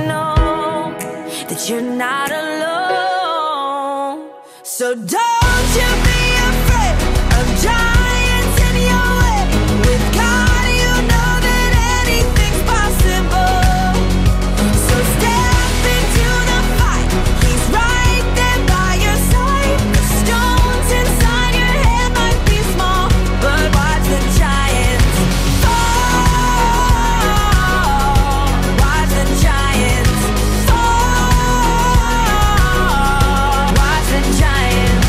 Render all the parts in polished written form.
know that you're not alone. So don't you be afraid of giants in your way. With God you know that anything's possible. So step into the fight, He's right there by your side. The stones inside your head might be small, but watch the giants fall. Watch the giants fall. Watch the giants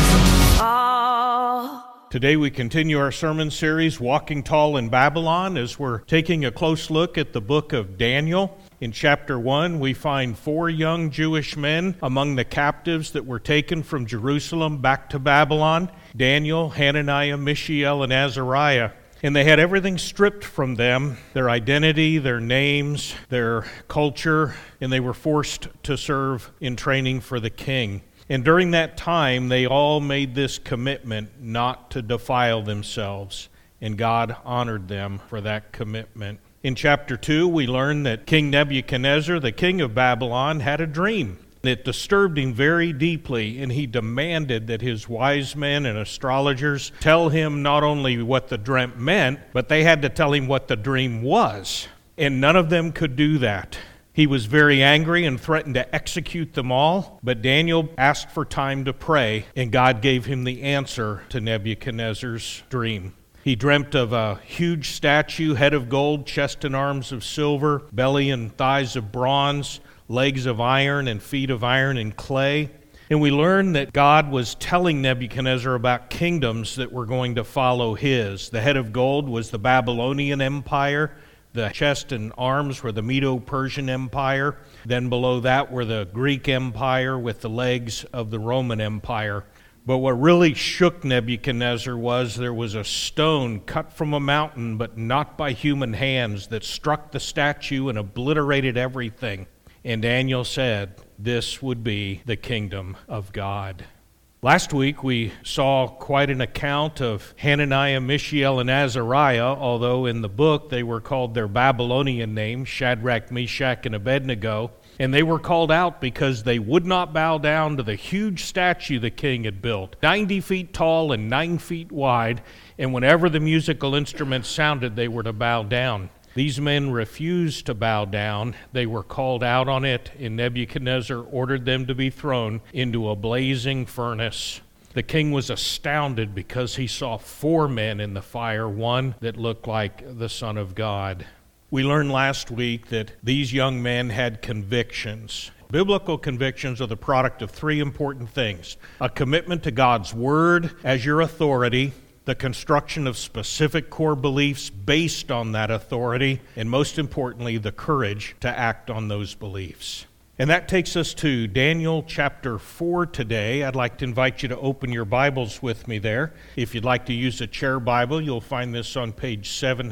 fall. Today we continue our sermon series, Walking Tall in Babylon, as we're taking a close look at the book of Daniel. In chapter 1, we find 4 young Jewish men among the captives that were taken from Jerusalem back to Babylon: Daniel, Hananiah, Mishael, and Azariah. And they had everything stripped from them, their identity, their names, their culture, and they were forced to serve in training for the king. And during that time, they all made this commitment not to defile themselves, and God honored them for that commitment. In chapter 2, we learn that King Nebuchadnezzar, the king of Babylon, had a dream. It disturbed him very deeply, and he demanded that his wise men and astrologers tell him not only what the dream meant, but they had to tell him what the dream was. And none of them could do that. He was very angry and threatened to execute them all, but Daniel asked for time to pray, and God gave him the answer to Nebuchadnezzar's dream. He dreamt of a huge statue, head of gold, chest and arms of silver, belly and thighs of bronze, legs of iron and feet of iron and clay. And we learn that God was telling Nebuchadnezzar about kingdoms that were going to follow his. The head of gold was the Babylonian Empire. The chest and arms were the Medo-Persian Empire. Then below that were the Greek Empire with the legs of the Roman Empire. But what really shook Nebuchadnezzar was there was a stone cut from a mountain, but not by human hands, that struck the statue and obliterated everything. And Daniel said, this would be the kingdom of God. Last week we saw quite an account of Hananiah, Mishael, and Azariah, although in the book they were called their Babylonian names, Shadrach, Meshach, and Abednego. And they were called out because they would not bow down to the huge statue the king had built, 90 feet tall and 9 feet wide, and whenever the musical instruments sounded, they were to bow down. These men refused to bow down. They were called out on it, and Nebuchadnezzar ordered them to be thrown into a blazing furnace. The king was astounded because he saw 4 men in the fire, one that looked like the Son of God. We learned last week that these young men had convictions. Biblical convictions are the product of 3 important things: a commitment to God's Word as your authority, the construction of specific core beliefs based on that authority, and most importantly, the courage to act on those beliefs. And that takes us to Daniel chapter 4 today. I'd like to invite you to open your Bibles with me there. If you'd like to use a chair Bible, you'll find this on page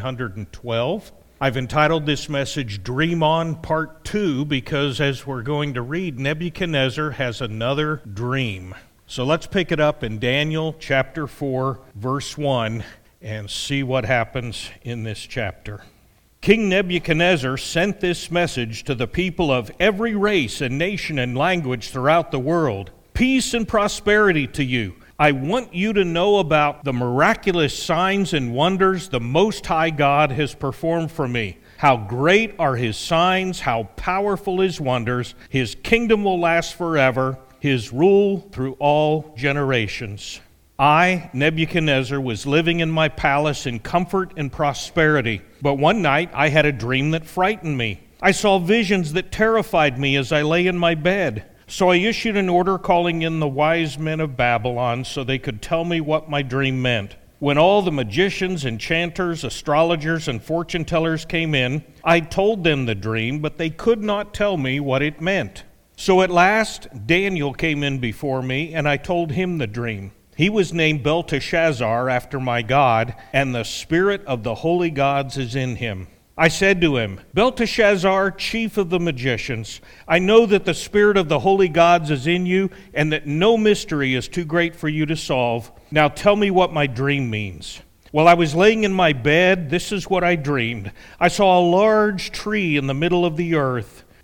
712. I've entitled this message, Dream On Part 2, because as we're going to read, Nebuchadnezzar has another dream. So let's pick it up in Daniel chapter 4, verse 1, and see what happens in this chapter. King Nebuchadnezzar sent this message to the people of every race and nation and language throughout the world. Peace and prosperity to you. I want you to know about the miraculous signs and wonders the Most High God has performed for me. How great are His signs, how powerful His wonders. His kingdom will last forever. His rule through all generations. I, Nebuchadnezzar, was living in my palace in comfort and prosperity. But one night I had a dream that frightened me. I saw visions that terrified me as I lay in my bed. So I issued an order calling in the wise men of Babylon so they could tell me what my dream meant. When all the magicians, enchanters, astrologers, and fortune tellers came in, I told them the dream, but they could not tell me what it meant. So at last, Daniel came in before me, and I told him the dream. He was named Belteshazzar after my God, and the spirit of the holy gods is in him. I said to him, Belteshazzar, chief of the magicians, I know that the spirit of the holy gods is in you, and that no mystery is too great for you to solve. Now tell me what my dream means. While I was laying in my bed, this is what I dreamed. I saw a large tree in the middle of the earth.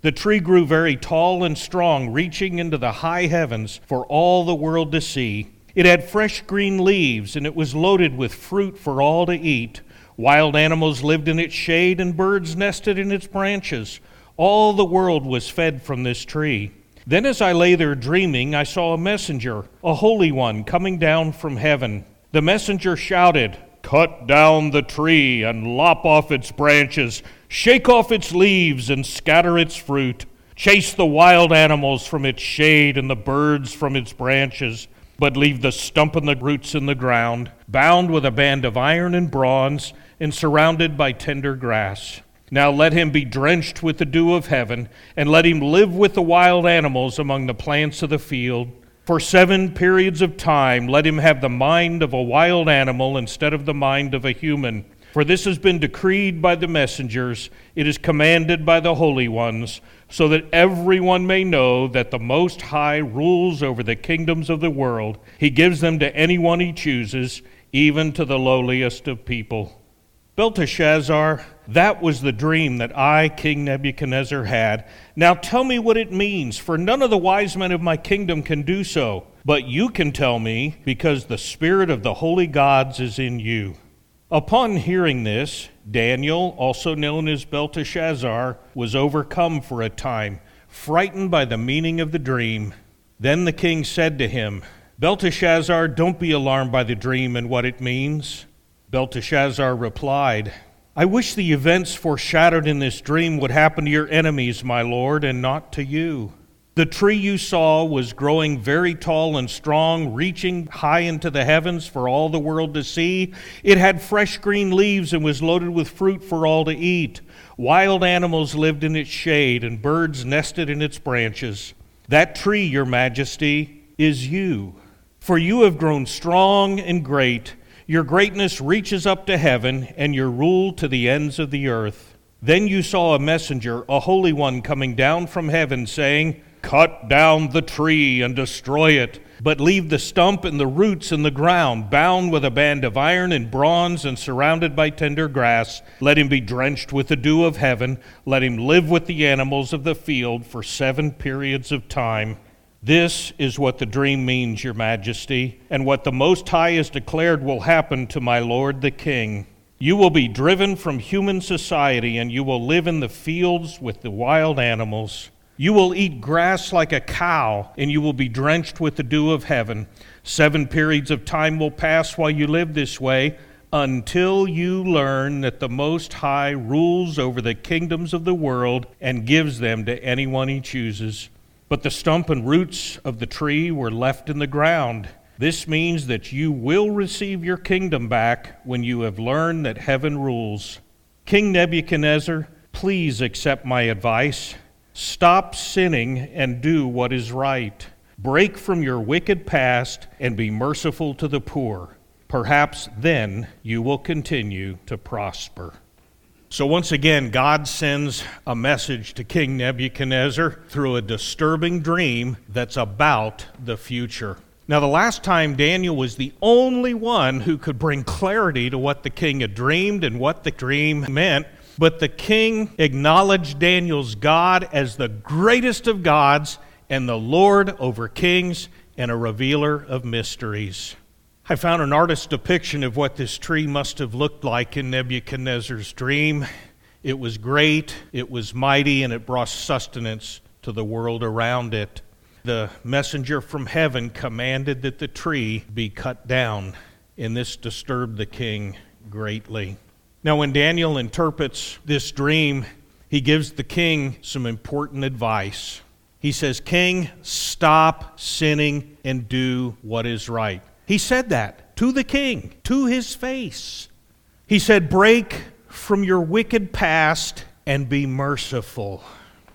The tree grew very tall and strong, reaching into the high heavens for all the world to see. It had fresh green leaves, and it was loaded with fruit for all to eat. Wild animals lived in its shade, and birds nested in its branches. All the world was fed from this tree. Then as I lay there dreaming, I saw a messenger, a holy one, coming down from heaven. The messenger shouted, "Cut down the tree and lop off its branches, shake off its leaves and scatter its fruit. Chase the wild animals from its shade and the birds from its branches, but leave the stump and the roots in the ground, bound with a band of iron and bronze and surrounded by tender grass. Now let him be drenched with the dew of heaven, and let him live with the wild animals among the plants of the field. For 7 periods of time let him have the mind of a wild animal instead of the mind of a human. For this has been decreed by the messengers, it is commanded by the holy ones, so that everyone may know that the Most High rules over the kingdoms of the world. He gives them to anyone he chooses, even to the lowliest of people." Belteshazzar, that was the dream that I, King Nebuchadnezzar, had. Now tell me what it means, for none of the wise men of my kingdom can do so. But you can tell me, because the spirit of the holy gods is in you. Upon hearing this, Daniel, also known as Belteshazzar, was overcome for a time, frightened by the meaning of the dream. Then the king said to him, "Belteshazzar, don't be alarmed by the dream and what it means." Belteshazzar replied, "I wish the events foreshadowed in this dream would happen to your enemies, my lord, and not to you. The tree you saw was growing very tall and strong, reaching high into the heavens for all the world to see. It had fresh green leaves and was loaded with fruit for all to eat. Wild animals lived in its shade, and birds nested in its branches. That tree, your majesty, is you. For you have grown strong and great. Your greatness reaches up to heaven, and your rule to the ends of the earth." Then you saw a messenger, a holy one, coming down from heaven, saying, "Cut down the tree and destroy it, but leave the stump and the roots in the ground, bound with a band of iron and bronze and surrounded by tender grass. Let him be drenched with the dew of heaven. Let him live with the animals of the field for 7 periods of time." This is what the dream means, your majesty, and what the Most High has declared will happen to my lord the king. You will be driven from human society, and you will live in the fields with the wild animals. You will eat grass like a cow, and you will be drenched with the dew of heaven. 7 periods of time will pass while you live this way, until you learn that the Most High rules over the kingdoms of the world and gives them to anyone he chooses. But the stump and roots of the tree were left in the ground. This means that you will receive your kingdom back when you have learned that heaven rules. King Nebuchadnezzar, please accept my advice. Stop sinning and do what is right. Break from your wicked past and be merciful to the poor. Perhaps then you will continue to prosper. So once again, God sends a message to King Nebuchadnezzar through a disturbing dream that's about the future. Now, the last time Daniel was the only one who could bring clarity to what the king had dreamed and what the dream meant, but the king acknowledged Daniel's God as the greatest of gods and the Lord over kings and a revealer of mysteries. I found an artist's depiction of what this tree must have looked like in Nebuchadnezzar's dream. It was great, it was mighty, and it brought sustenance to the world around it. The messenger from heaven commanded that the tree be cut down, and this disturbed the king greatly. Now, when Daniel interprets this dream, he gives the king some important advice. He says, "King, stop sinning and do what is right." He said that to the king, to his face. He said, "Break from your wicked past and be merciful."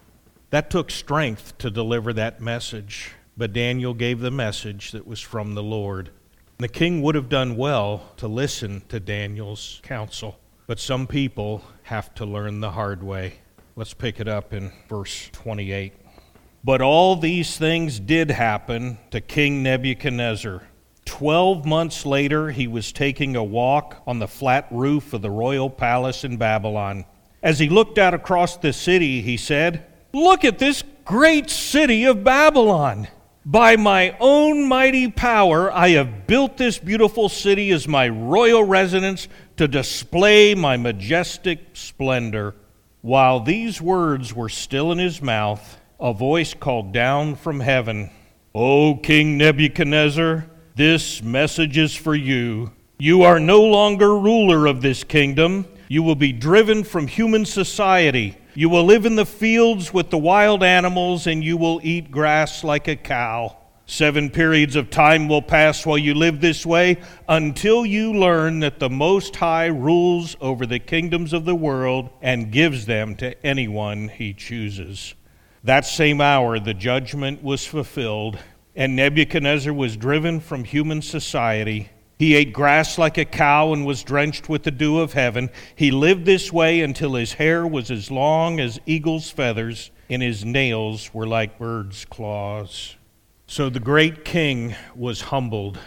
That took strength to deliver that message, but Daniel gave the message that was from the Lord. The king would have done well to listen to Daniel's counsel, but some people have to learn the hard way. Let's pick it up in verse 28. But all these things did happen to King Nebuchadnezzar. 12 months later, he was taking a walk on the flat roof of the royal palace in Babylon. As he looked out across the city, he said, "Look at this great city of Babylon. By my own mighty power, I have built this beautiful city as my royal residence to display my majestic splendor." While these words were still in his mouth, a voice called down from heaven, "O King Nebuchadnezzar, this message is for you. You are no longer ruler of this kingdom. You will be driven from human society. You will live in the fields with the wild animals, and you will eat grass like a cow. 7 periods of time will pass while you live this way, until you learn that the Most High rules over the kingdoms of the world and gives them to anyone he chooses." That same hour the judgment was fulfilled, and Nebuchadnezzar was driven from human society. He ate grass like a cow and was drenched with the dew of heaven. He lived this way until his hair was as long as eagle's feathers, and his nails were like birds' claws. So the great king was humbled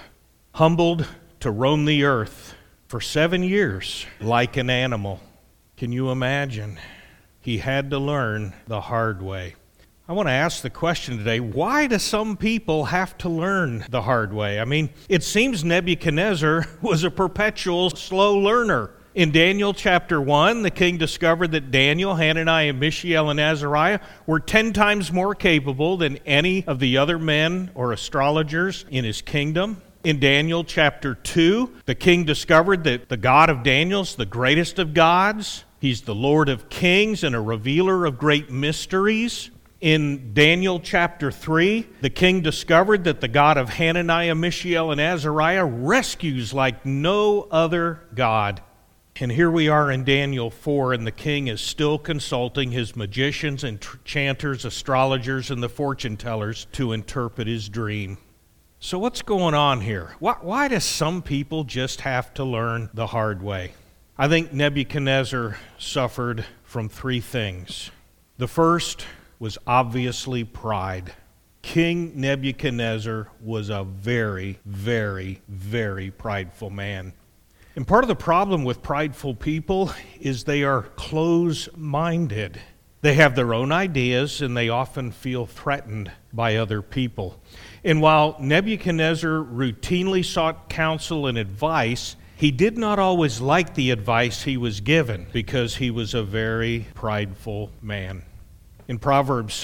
to roam the earth for 7 years like an animal. Can you imagine? He had to learn the hard way. I want to ask the question today, why do some people have to learn the hard way? I mean, it seems Nebuchadnezzar was a perpetual slow learner. In Daniel chapter 1, the king discovered that Daniel, Hananiah, Mishael, and Azariah were 10 times more capable than any of the other men or astrologers in his kingdom. In Daniel chapter 2, the king discovered that the God of Daniel is the greatest of gods. He's the Lord of kings and a revealer of great mysteries. In Daniel chapter 3, the king discovered that the God of Hananiah, Mishael, and Azariah rescues like no other God. And here we are in Daniel 4, and the king is still consulting his magicians, enchanters, astrologers, and the fortune tellers to interpret his dream. So what's going on here? Why do some people just have to learn the hard way? I think Nebuchadnezzar suffered from 3 things. The first was obviously pride. King Nebuchadnezzar was a very, very, very prideful man. And part of the problem with prideful people is they are close-minded. They have their own ideas, and they often feel threatened by other people. And while Nebuchadnezzar routinely sought counsel and advice, he did not always like the advice he was given because he was a very prideful man. In Proverbs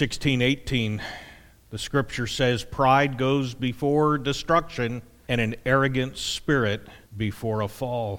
16:18, the scripture says, "Pride goes before destruction, and an arrogant spirit before a fall."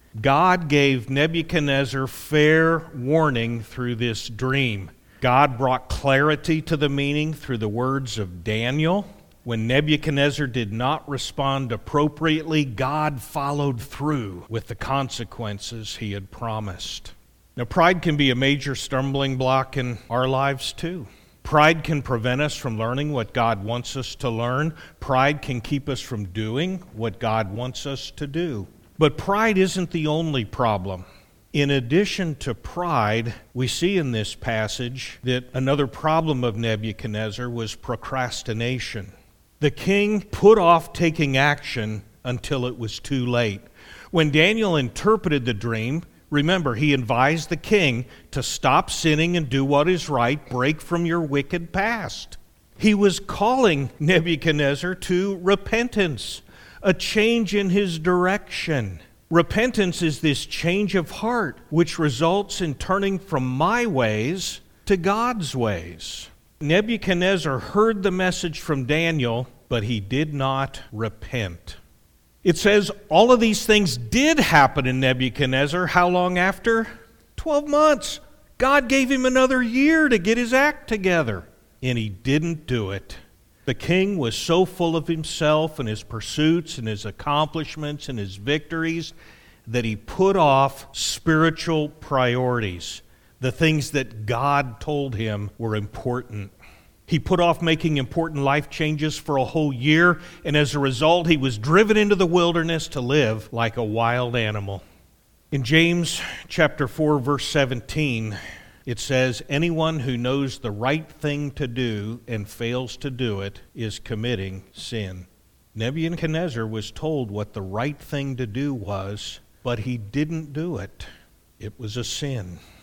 God gave Nebuchadnezzar fair warning through this dream. God brought clarity to the meaning through the words of Daniel. When Nebuchadnezzar did not respond appropriately, God followed through with the consequences he had promised. Now, pride can be a major stumbling block in our lives too. Pride can prevent us from learning what God wants us to learn. Pride can keep us from doing what God wants us to do. But pride isn't the only problem. In addition to pride, we see in this passage that another problem of Nebuchadnezzar was procrastination. The king put off taking action until it was too late. When Daniel interpreted the dream, remember, he advised the king to stop sinning and do what is right, break from your wicked past. He was calling Nebuchadnezzar to repentance, a change in his direction. Repentance is this change of heart, which results in turning from my ways to God's ways. Nebuchadnezzar heard the message from Daniel, but he did not repent. It says all of these things did happen in Nebuchadnezzar. How long after? 12 months. God gave him another year to get his act together, and he didn't do it. The king was so full of himself and his pursuits and his accomplishments and his victories that he put off spiritual priorities, the things that God told him were important. He put off making important life changes for a whole year, and as a result, he was driven into the wilderness to live like a wild animal. In James chapter 4, verse 17, it says, "Anyone who knows the right thing to do and fails to do it is committing sin." Nebuchadnezzar was told what the right thing to do was, but he didn't do it. It was a sin.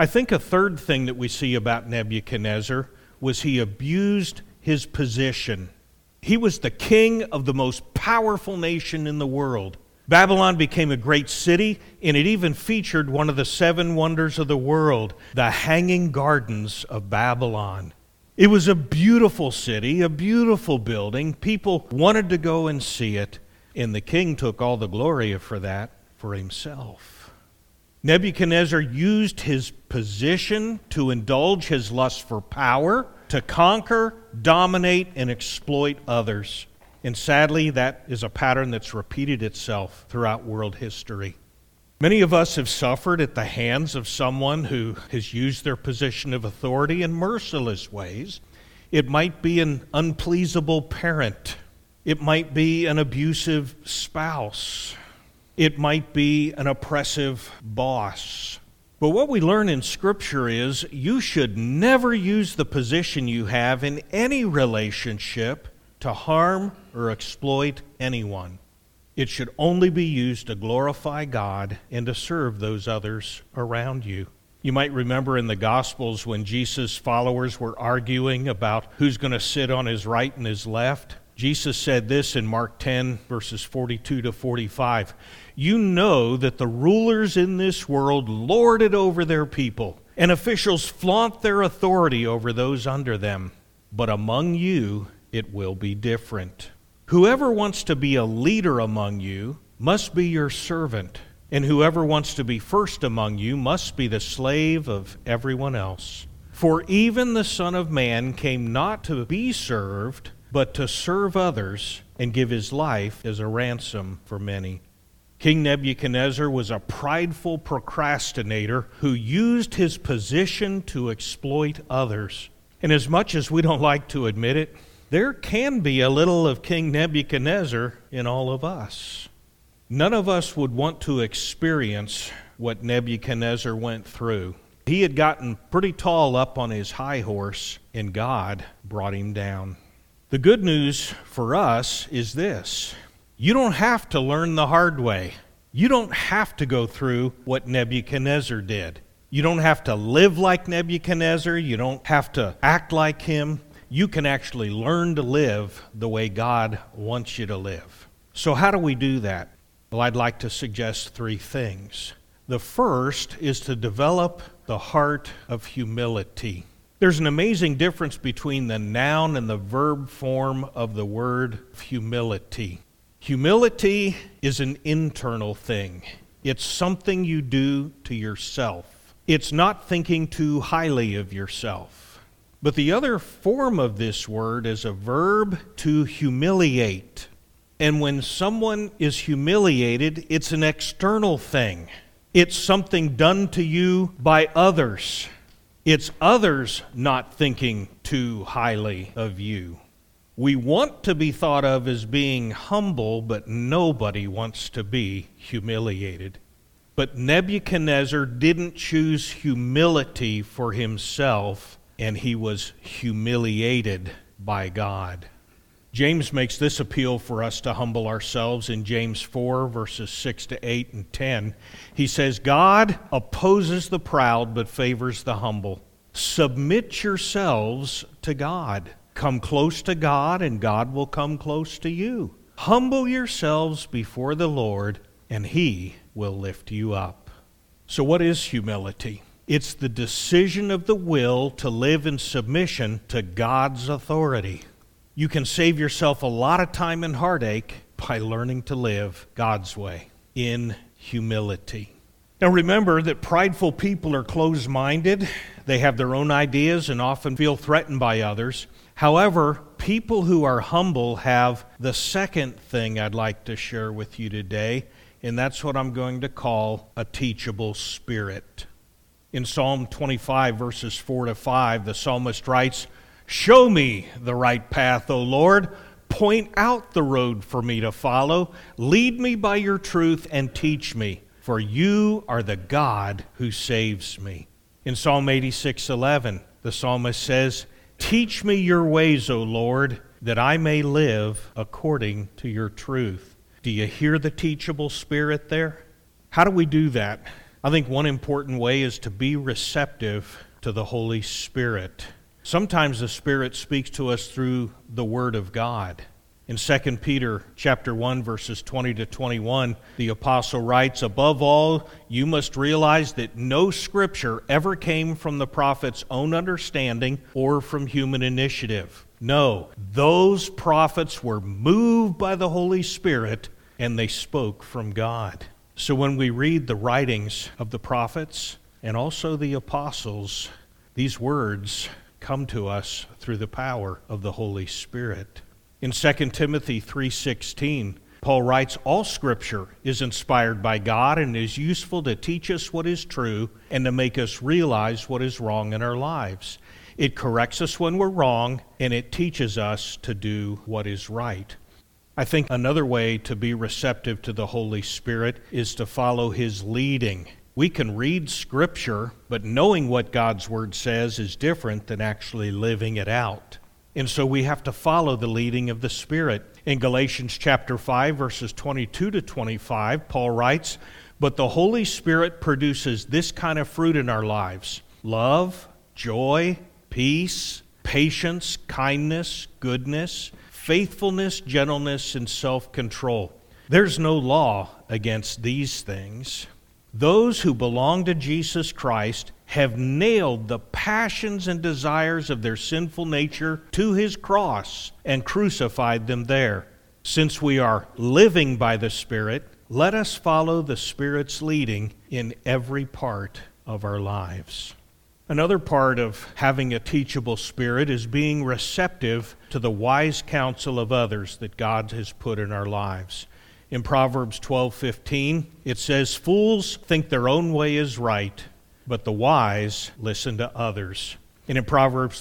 I think a third thing that we see about Nebuchadnezzar was he abused his position. He was the king of the most powerful nation in the world. Babylon became a great city, and it even featured one of the 7 wonders of the world, the Hanging Gardens of Babylon. It was a beautiful city, a beautiful building. People wanted to go and see it, and the king took all the glory for that for himself. Nebuchadnezzar used his position to indulge his lust for power, to conquer, dominate, and exploit others. And sadly, that is a pattern that's repeated itself throughout world history. Many of us have suffered at the hands of someone who has used their position of authority in merciless ways. It might be an unpleasable parent. It might be an abusive spouse. It might be an oppressive boss. But what we learn in Scripture is you should never use the position you have in any relationship to harm or exploit anyone. It should only be used to glorify God and to serve those others around you. You might remember in the Gospels when Jesus' followers were arguing about who's going to sit on his right and his left. Jesus said this in Mark 10, verses 42 to 45. You know that the rulers in this world lord it over their people, and officials flaunt their authority over those under them. But among you, it will be different. Whoever wants to be a leader among you must be your servant, and whoever wants to be first among you must be the slave of everyone else. For even the Son of Man came not to be served, but to serve others and give his life as a ransom for many. King Nebuchadnezzar was a prideful procrastinator who used his position to exploit others. And as much as we don't like to admit it, there can be a little of King Nebuchadnezzar in all of us. None of us would want to experience what Nebuchadnezzar went through. He had gotten pretty tall up on his high horse, and God brought him down. The good news for us is this. You don't have to learn the hard way. You don't have to go through what Nebuchadnezzar did. You don't have to live like Nebuchadnezzar. You don't have to act like him. You can actually learn to live the way God wants you to live. So how do we do that? Well, I'd like to suggest 3 things. The first is to develop the heart of humility. There's an amazing difference between the noun and the verb form of the word humility. Humility is an internal thing. It's something you do to yourself. It's not thinking too highly of yourself. But the other form of this word is a verb, to humiliate. And when someone is humiliated, it's an external thing. It's something done to you by others. It's others not thinking too highly of you. We want to be thought of as being humble, but nobody wants to be humiliated. But Nebuchadnezzar didn't choose humility for himself, and he was humiliated by God. James makes this appeal for us to humble ourselves in James 4, verses 6 to 8 and 10. He says, God opposes the proud but favors the humble. Submit yourselves to God. Come close to God, and God will come close to you. Humble yourselves before the Lord, and He will lift you up. So what is humility? It's the decision of the will to live in submission to God's authority. You can save yourself a lot of time and heartache by learning to live God's way in humility. Now remember that prideful people are closed-minded. They have their own ideas and often feel threatened by others. However, people who are humble have the second thing I'd like to share with you today, and that's what I'm going to call a teachable spirit. In Psalm 25, verses 4 to 5, the psalmist writes, Show me the right path, O Lord. Point out the road for me to follow. Lead me by your truth and teach me, for you are the God who saves me. In Psalm 86:11, the psalmist says, Teach me your ways, O Lord, that I may live according to your truth. Do you hear the teachable spirit there? How do we do that? I think one important way is to be receptive to the Holy Spirit. Sometimes the Spirit speaks to us through the Word of God. In 2 Peter chapter 1, verses 20 to 21, the apostle writes, "Above all, you must realize that no scripture ever came from the prophet's own understanding or from human initiative. No, those prophets were moved by the Holy Spirit, and they spoke from God." So when we read the writings of the prophets and also the apostles, these words come to us through the power of the Holy Spirit. In 2 Timothy 3:16, Paul writes, "All Scripture is inspired by God and is useful to teach us what is true and to make us realize what is wrong in our lives. It corrects us when we're wrong, and it teaches us to do what is right." I think another way to be receptive to the Holy Spirit is to follow His leading. We can read Scripture, but knowing what God's Word says is different than actually living it out. And so we have to follow the leading of the Spirit. In Galatians chapter 5, verses 22 to 25, Paul writes, "But the Holy Spirit produces this kind of fruit in our lives: love, joy, peace, patience, kindness, goodness, faithfulness, gentleness, and self-control. There's no law against these things. Those who belong to Jesus Christ have nailed the passions and desires of their sinful nature to His cross and crucified them there. Since we are living by the Spirit, let us follow the Spirit's leading in every part of our lives." Another part of having a teachable spirit is being receptive to the wise counsel of others that God has put in our lives. In Proverbs 12:15, it says, "Fools think their own way is right, but the wise listen to others." And in Proverbs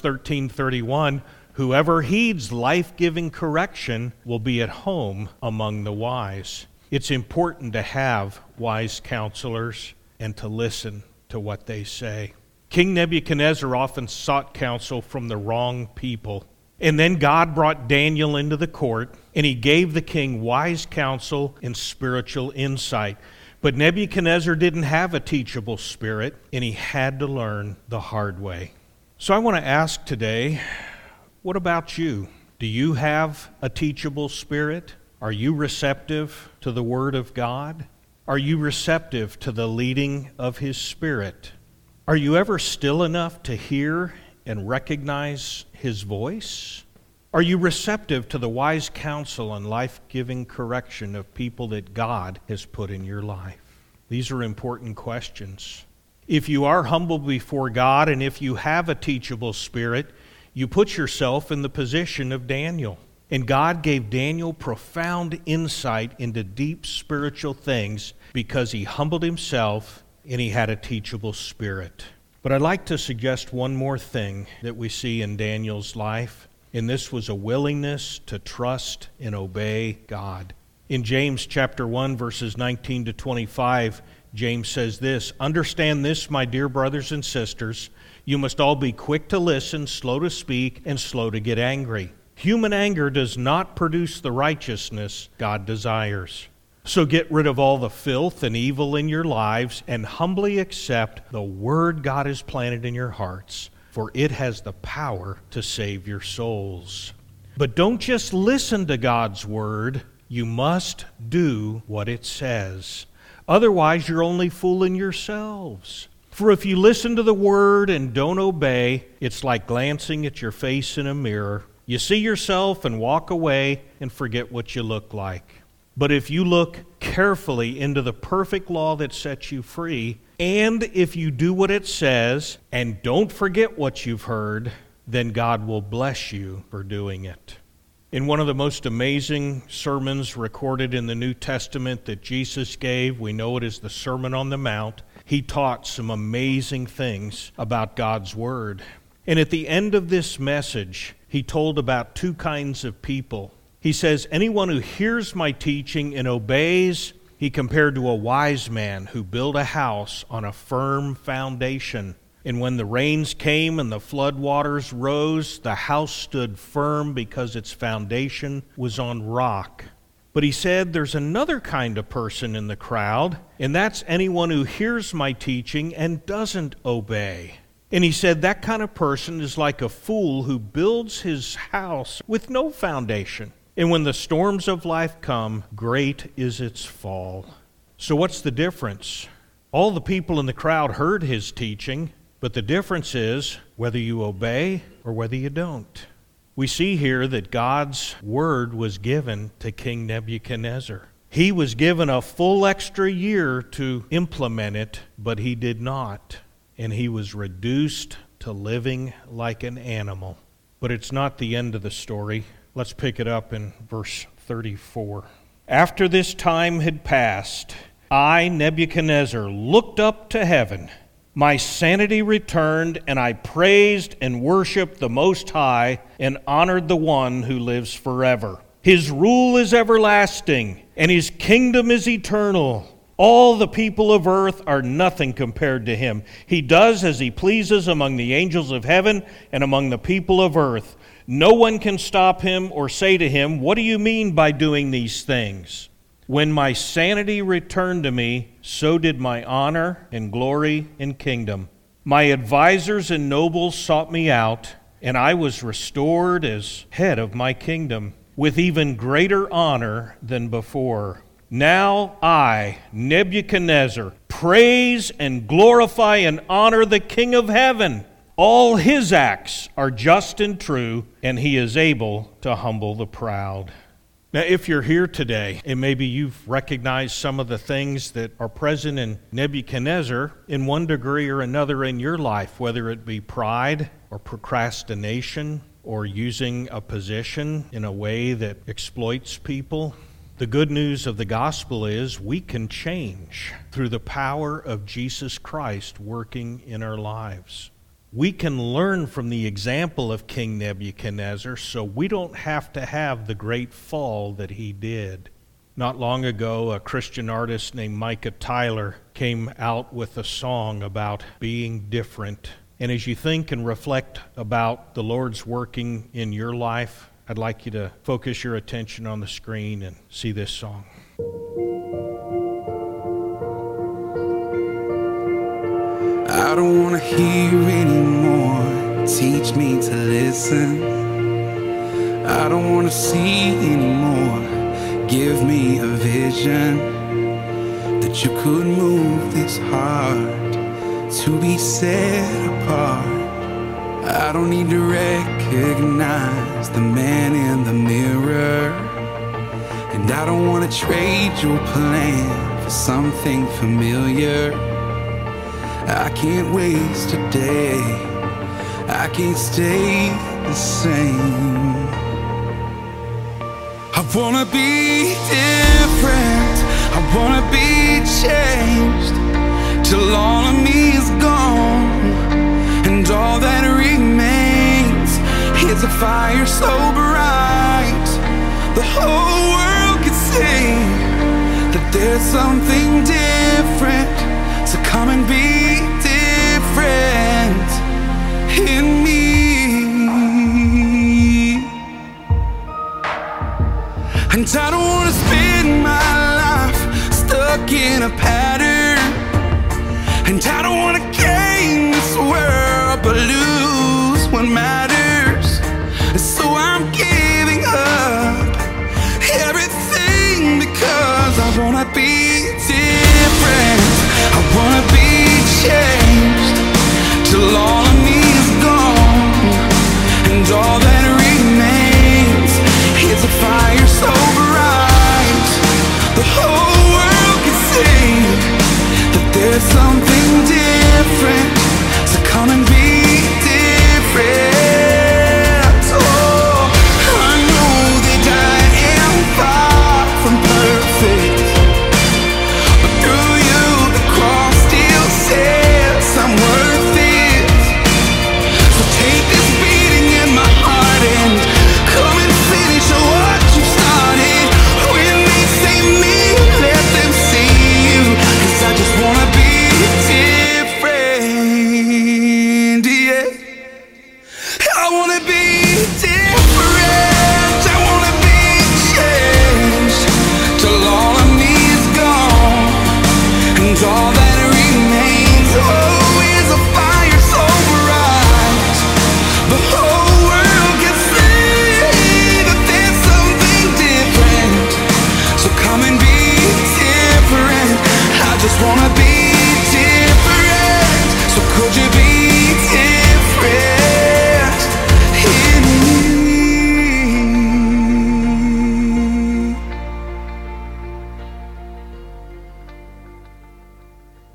13:31, "Whoever heeds life-giving correction will be at home among the wise." It's important to have wise counselors and to listen to what they say. King Nebuchadnezzar often sought counsel from the wrong people. And then God brought Daniel into the court, and he gave the king wise counsel and spiritual insight. But Nebuchadnezzar didn't have a teachable spirit, and he had to learn the hard way. So I want to ask today, what about you? Do you have a teachable spirit? Are you receptive to the Word of God? Are you receptive to the leading of His Spirit? Are you ever still enough to hear and recognize His voice? Are you receptive to the wise counsel and life-giving correction of people that God has put in your life? These are important questions. If you are humble before God and if you have a teachable spirit, you put yourself in the position of Daniel. And God gave Daniel profound insight into deep spiritual things because he humbled himself and he had a teachable spirit. But I'd like to suggest one more thing that we see in Daniel's life, and this was a willingness to trust and obey God. In James chapter 1, verses 19 to 25, James says this, "Understand this, my dear brothers and sisters, you must all be quick to listen, slow to speak, and slow to get angry. Human anger does not produce the righteousness God desires. So get rid of all the filth and evil in your lives and humbly accept the word God has planted in your hearts, for it has the power to save your souls. But don't just listen to God's word, you must do what it says. Otherwise, you're only fooling yourselves. For if you listen to the word and don't obey, it's like glancing at your face in a mirror. You see yourself and walk away and forget what you look like. But if you look carefully into the perfect law that sets you free, and if you do what it says and don't forget what you've heard, then God will bless you for doing it." In one of the most amazing sermons recorded in the New Testament that Jesus gave, we know it as the Sermon on the Mount, he taught some amazing things about God's Word. And at the end of this message, he told about two kinds of people. He says, anyone who hears my teaching and obeys, he compared to a wise man who built a house on a firm foundation. And when the rains came and the flood waters rose, the house stood firm because its foundation was on rock. But he said there's another kind of person in the crowd, and that's anyone who hears my teaching and doesn't obey. And he said that kind of person is like a fool who builds his house with no foundation. And when the storms of life come, great is its fall. So what's the difference? All the people in the crowd heard his teaching, but the difference is whether you obey or whether you don't. We see here that God's word was given to King Nebuchadnezzar. He was given a full extra year to implement it, but he did not. And he was reduced to living like an animal. But it's not the end of the story. Let's pick it up in verse 34. After this time had passed, I, Nebuchadnezzar, looked up to heaven. My sanity returned, and I praised and worshiped the Most High and honored the One who lives forever. His rule is everlasting, and his kingdom is eternal. All the people of earth are nothing compared to him. He does as he pleases among the angels of heaven and among the people of earth. No one can stop him or say to him, "What do you mean by doing these things?" When my sanity returned to me, so did my honor and glory and kingdom. My advisors and nobles sought me out, and I was restored as head of my kingdom, with even greater honor than before. Now I, Nebuchadnezzar, praise and glorify and honor the King of heaven. All his acts are just and true, and he is able to humble the proud. Now, if you're here today, and maybe you've recognized some of the things that are present in Nebuchadnezzar in one degree or another in your life, whether it be pride or procrastination or using a position in a way that exploits people, the good news of the gospel is we can change through the power of Jesus Christ working in our lives. We can learn from the example of King Nebuchadnezzar so we don't have to have the great fall that he did. Not long ago, a Christian artist named Micah Tyler came out with a song about being different. And as you think and reflect about the Lord's working in your life, I'd like you to focus your attention on the screen and see this song. I don't want to hear anymore. Teach me to listen. I don't want to see anymore. Give me a vision that you could move this heart to be set apart. I don't need to recognize the man in the mirror, and I don't want to trade your plan for something familiar. I can't waste a day, I can't stay the same. I wanna be different, I wanna be changed, till all of me is gone, and all that remains is a fire so bright the whole world can see that there's something different. So come and be different in me. And I don't want to spend my life stuck in a pattern, and I don't want to gain this world but lose what matters. So I'm giving up everything because I want to be different. I wanna be changed till all of me is gone, and all that remains is a fire so bright the whole world can see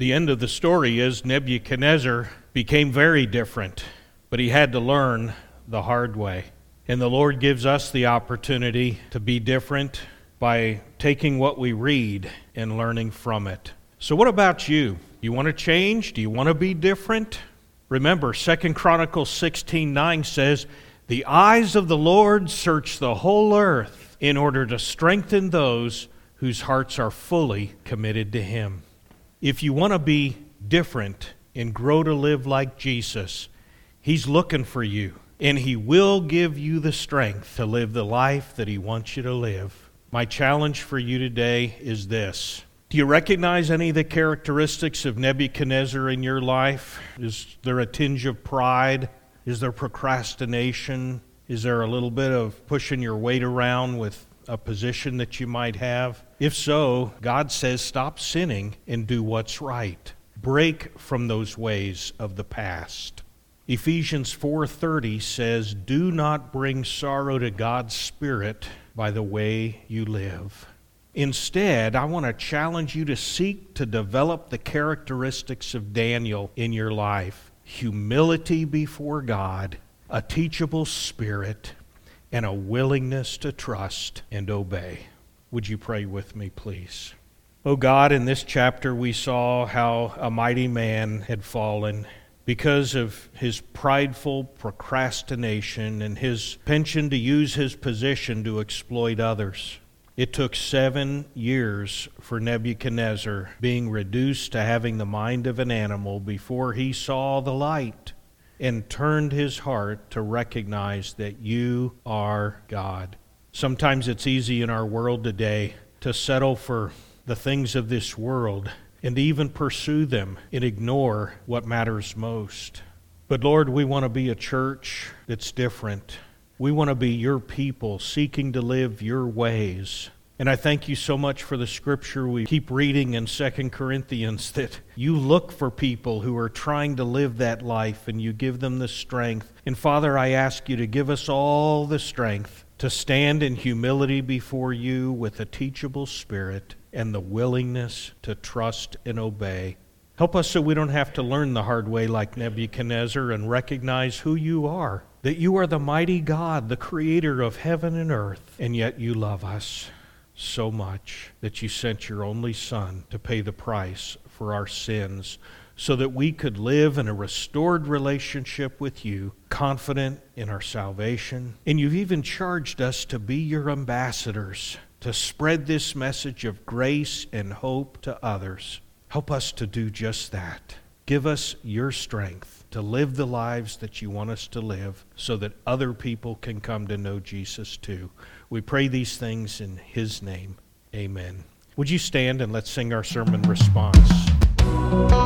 The end of the story is Nebuchadnezzar became very different, but he had to learn the hard way. And the Lord gives us the opportunity to be different by taking what we read and learning from it. So what about you? You want to change? Do you want to be different? Remember, 2 Chronicles 16:9 says, "The eyes of the Lord search the whole earth in order to strengthen those whose hearts are fully committed to Him." If you want to be different and grow to live like Jesus, He's looking for you, and He will give you the strength to live the life that He wants you to live. My challenge for you today is this. Do you recognize any of the characteristics of Nebuchadnezzar in your life? Is there a tinge of pride? Is there procrastination? Is there a little bit of pushing your weight around with a position that you might have? If so, God says stop sinning and do what's right. Break from those ways of the past. Ephesians 4:30 says, "Do not bring sorrow to God's Spirit by the way you live." Instead, I want to challenge you to seek to develop the characteristics of Daniel in your life. Humility before God, a teachable spirit, and a willingness to trust and obey. Would you pray with me, please? Oh God, in this chapter we saw how a mighty man had fallen because of his prideful procrastination and his penchant to use his position to exploit others. It took 7 years for Nebuchadnezzar, being reduced to having the mind of an animal, before he saw the light and turned his heart to recognize that you are God. Sometimes it's easy in our world today to settle for the things of this world and even pursue them and ignore what matters most. But Lord, we want to be a church that's different. We want to be your people seeking to live your ways. And I thank you so much for the scripture we keep reading in 2 Corinthians, that you look for people who are trying to live that life and you give them the strength. And Father, I ask you to give us all the strength to stand in humility before you with a teachable spirit and the willingness to trust and obey. Help us so we don't have to learn the hard way like Nebuchadnezzar, and recognize who you are, that you are the mighty God, the creator of heaven and earth, and yet you love us so much that you sent your only Son to pay the price for our sins so that we could live in a restored relationship with you, confident in our salvation. And you've even charged us to be your ambassadors, to spread this message of grace and hope to others. Help us to do just that. Give us your strength to live the lives that you want us to live so that other people can come to know Jesus too. We pray these things in His name. Amen. Would you stand and let's sing our sermon response?